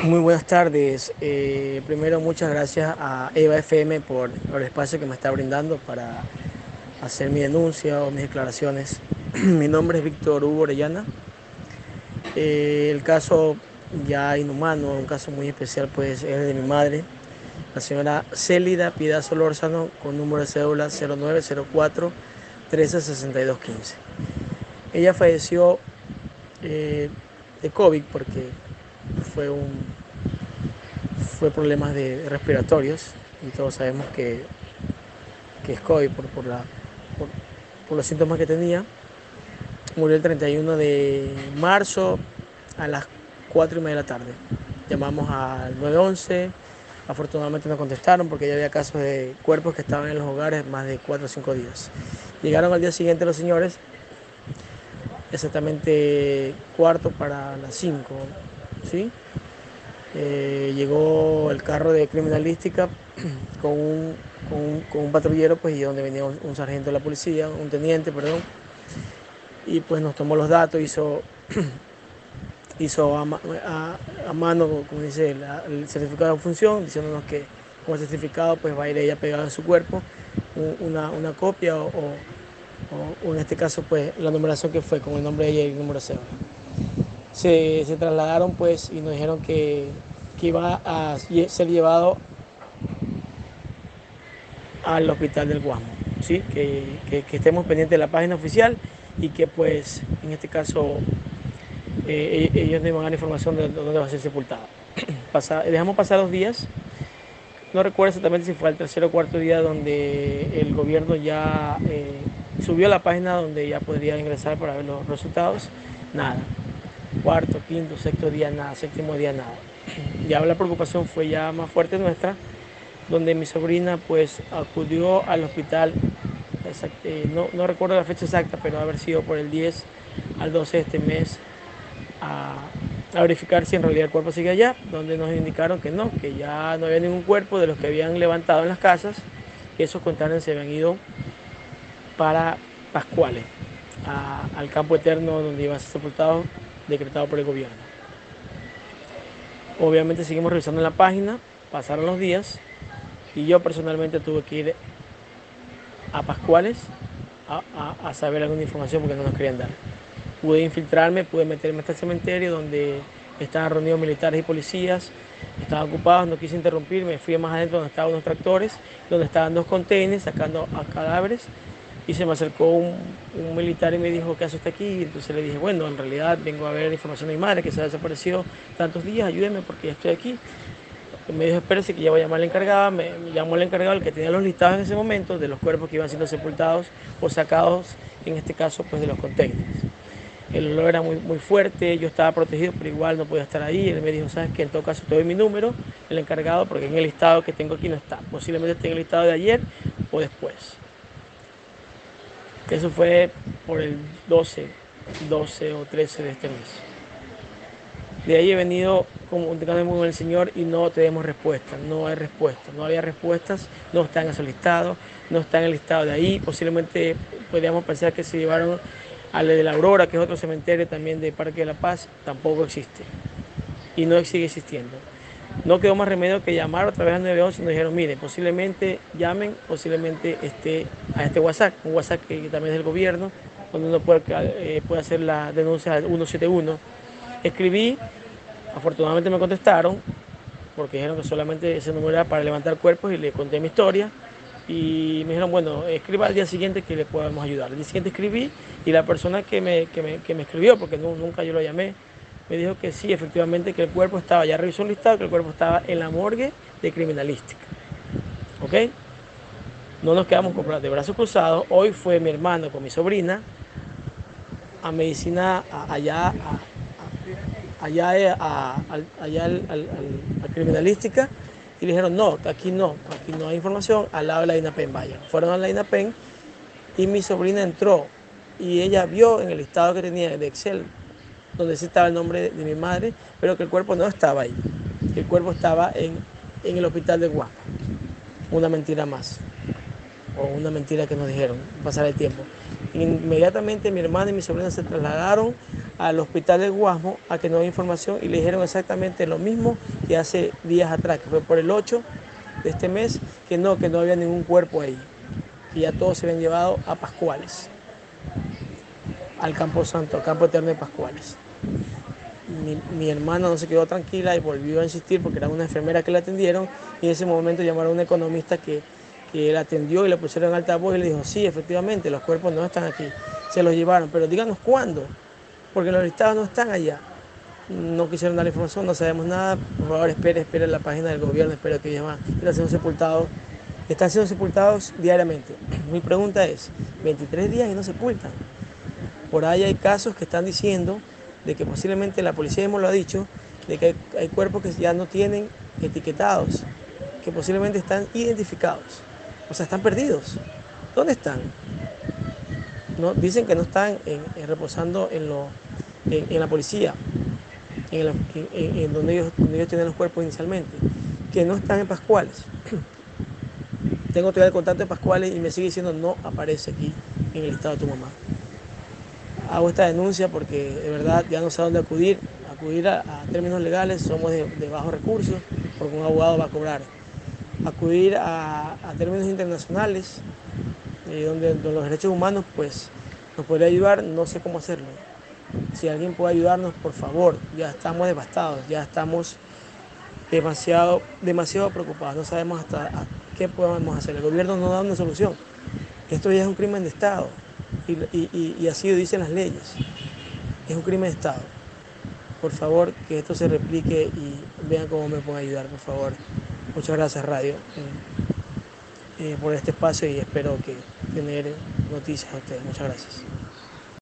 Muy buenas tardes. Primero, muchas gracias a Eva FM por el espacio que me está brindando para hacer mi denuncia o mis declaraciones. Mi nombre es Víctor Hugo Orellana. El caso ya inhumano, un caso muy especial, pues es de mi madre, la señora Célida Piedad Solórzano, con número de cédula 0904 136215. Ella falleció de COVID porque fue un fue problemas respiratorios y todos sabemos que es COVID por, por los síntomas que tenía. Murió el 31 de marzo a las 4:30 de la tarde. Llamamos al 911, afortunadamente no contestaron porque ya había casos de cuerpos que estaban en los hogares más de 4 o 5 días. Llegaron al día siguiente los señores, exactamente cuarto para las 5, ¿sí? Llegó el carro de criminalística con un patrullero, pues, y donde venía un sargento de la policía, un teniente, perdón, y pues nos tomó los datos, hizo a mano, como dice, el certificado de función, diciéndonos que con el certificado pues va a ir ella pegada en su cuerpo, una copia o en este caso pues la numeración que fue con el nombre de ella y el número de cédula. Se trasladaron pues y nos dijeron que iba a ser llevado al hospital del Guasmo, ¿sí? Que estemos pendientes de la página oficial y que pues en este caso ellos nos van a dar información de dónde va a ser sepultada. Dejamos pasar 2 días, no recuerdo exactamente si fue el tercer o cuarto día donde el gobierno ya subió a la página donde ya podría ingresar para ver los resultados. Nada, cuarto, quinto, sexto día nada, séptimo día nada. Ya la preocupación fue ya más fuerte nuestra, donde mi sobrina pues acudió al hospital, no recuerdo la fecha exacta, pero haber sido por el 10 al 12 de este mes, a verificar si en realidad el cuerpo sigue allá, donde nos indicaron que no, que ya no había ningún cuerpo de los que habían levantado en las casas, que esos containers se habían ido para Pascuales, al campo eterno donde iban a ser sepultados, decretado por el gobierno. Obviamente seguimos revisando en la página, pasaron los días y yo personalmente tuve que ir a Pascuales a saber alguna información porque no nos querían dar. Pude infiltrarme, pude meterme hasta el cementerio donde estaban reunidos militares y policías, estaban ocupados, no quise interrumpir, me fui más adentro donde estaban unos tractores, donde estaban 2 contenedores sacando a cadáveres, y se me acercó un militar y me dijo, ¿qué hace usted aquí? Entonces le dije, bueno, en realidad vengo a ver información de mi madre que se ha desaparecido tantos días, ayúdeme porque ya estoy aquí. Me dijo, espérese que ya voy a llamar al encargado. Me llamó el encargado, el que tenía los listados en ese momento de los cuerpos que iban siendo sepultados o sacados, en este caso pues de los containers. El olor era muy fuerte, yo estaba protegido, pero igual no podía estar ahí. Él me dijo, ¿sabes qué? En todo caso te doy mi número, el encargado, porque en el listado que tengo aquí no está. Posiblemente esté en el listado de ayer o después. Eso fue por el 12 o 13 de este mes. De ahí he venido comunicándome con el Señor y no tenemos respuesta, no hay respuesta, no había respuestas, no está en ese listado, no está en el listado de ahí. Posiblemente podríamos pensar que se llevaron al de la Aurora, que es otro cementerio también de Parque de la Paz, tampoco existe y no sigue existiendo. No quedó más remedio que llamar otra vez al 911 y nos dijeron, mire, posiblemente llamen, posiblemente a este WhatsApp, un WhatsApp que también es del gobierno, donde uno puede hacer la denuncia al 171. Escribí, afortunadamente me contestaron, porque dijeron que solamente ese número era para levantar cuerpos, y le conté mi historia. Y me dijeron, bueno, escriba al día siguiente que le podamos ayudar. Al día siguiente escribí y la persona que me escribió, porque nunca yo lo llamé, me dijo que sí, efectivamente, que el cuerpo estaba, ya revisó el listado, que el cuerpo estaba en la morgue de criminalística. ¿Ok? No nos quedamos de brazos cruzados. Hoy fue mi hermano con mi sobrina a medicina allá a criminalística, y le dijeron, no, aquí no hay información, al lado de la INAPEN vayan. Fueron a la INAPEN y mi sobrina entró y ella vio en el listado que tenía de Excel, donde sí estaba el nombre de mi madre, pero que el cuerpo no estaba ahí, que el cuerpo estaba en el hospital de Guasmo. Una mentira más, o una mentira que nos dijeron, pasar el tiempo. Inmediatamente mi hermana y mi sobrina se trasladaron al hospital del Guasmo a que no había información y le dijeron exactamente lo mismo que hace días atrás, que fue por el 8 de este mes, que no había ningún cuerpo ahí, que ya todos se habían llevado a Pascuales, al Campo Santo, al Campo Eterno de Pascuales. Mi hermana no se quedó tranquila y volvió a insistir porque era una enfermera que la atendieron y en ese momento llamaron a un economista que la atendió y le pusieron en altavoz y le dijo, sí, efectivamente, los cuerpos no están aquí, se los llevaron, pero díganos cuándo, porque los listados no están allá. No quisieron dar la información, no sabemos nada, por favor espere la página del gobierno, espero que ellos están siendo sepultados diariamente. Mi pregunta es, 23 días y no sepultan. Por ahí hay casos que están diciendo de que posiblemente la policía mismo lo ha dicho, de que hay cuerpos que ya no tienen etiquetados, que posiblemente están identificados, o sea, están perdidos. ¿Dónde están? No, dicen que no están reposando en la policía, en donde ellos tienen los cuerpos inicialmente, que no están en Pascuales. Tengo todavía el contacto de Pascuales y me sigue diciendo no aparece aquí en el estado de tu mamá. Hago esta denuncia porque de verdad ya no sé a dónde acudir a términos legales, somos de bajos recursos, porque un abogado va a cobrar. Acudir a términos internacionales, donde los derechos humanos pues, nos podría ayudar, no sé cómo hacerlo. Si alguien puede ayudarnos, por favor, ya estamos devastados, ya estamos demasiado preocupados, no sabemos hasta qué podemos hacer. El gobierno no da una solución. Esto ya es un crimen de Estado y así lo dicen las leyes. Es un crimen de Estado. Por favor, que esto se replique y vean cómo me pueden ayudar, por favor. Muchas gracias, Radio, por este espacio y espero que tener noticias a ustedes. Muchas gracias.